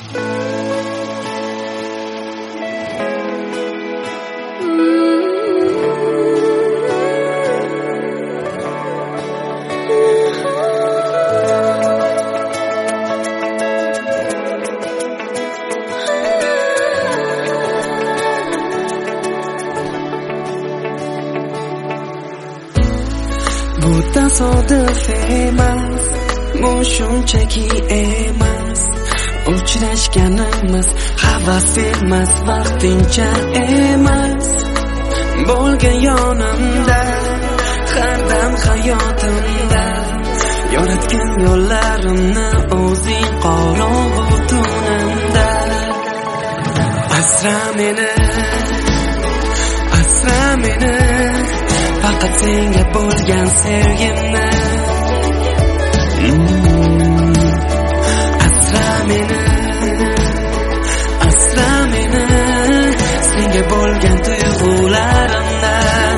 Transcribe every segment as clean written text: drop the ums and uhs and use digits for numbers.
Bu tasodif emas, bu shunchaki emas. Uchrashganimiz havas emas, vaqtincha emas. Bo'lgan yonimda, har dam hayotimda. Yo'latgan yo'llarimni o'zing qorong'u tunimda. Asra meni, faqat senga bo'lgan sevgimni. Asra meni, senga bo'lgan tuyg'ularimni.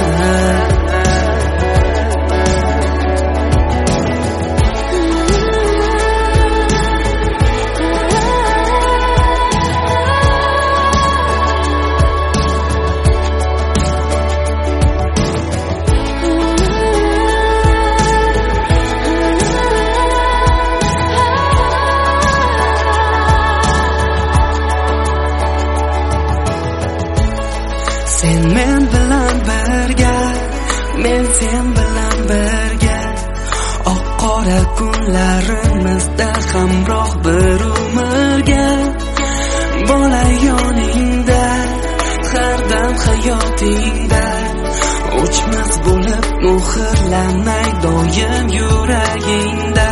Sen men bilan birga, men sen bilan birga. Oq qora kunlarimizda hamroh bir umrga. Bo'lay yoningda, har dam hayotingda. O'chmas bo'lib muhrlanay doim yuragingda.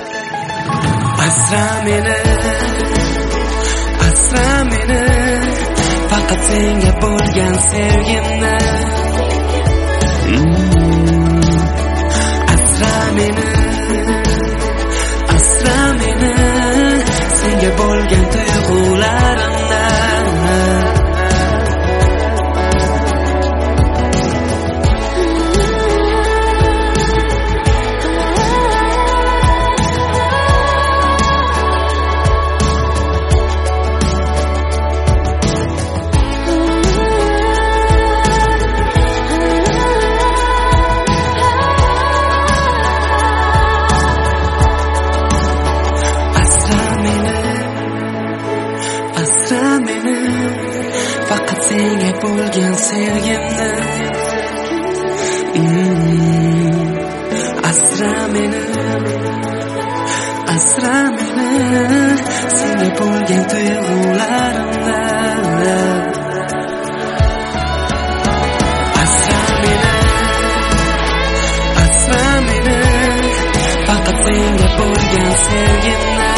Asra meni, faqat senga bo'lgan sevgimni. Asra meni, senga bo'lgan tuyg'ularimni. Asra meni, faqat senga bo'lgan sevgimni. Asra meni, senga bo'lgan tuyg'ularimni. Asra meni, faqat senga bo'lgan sevgimni.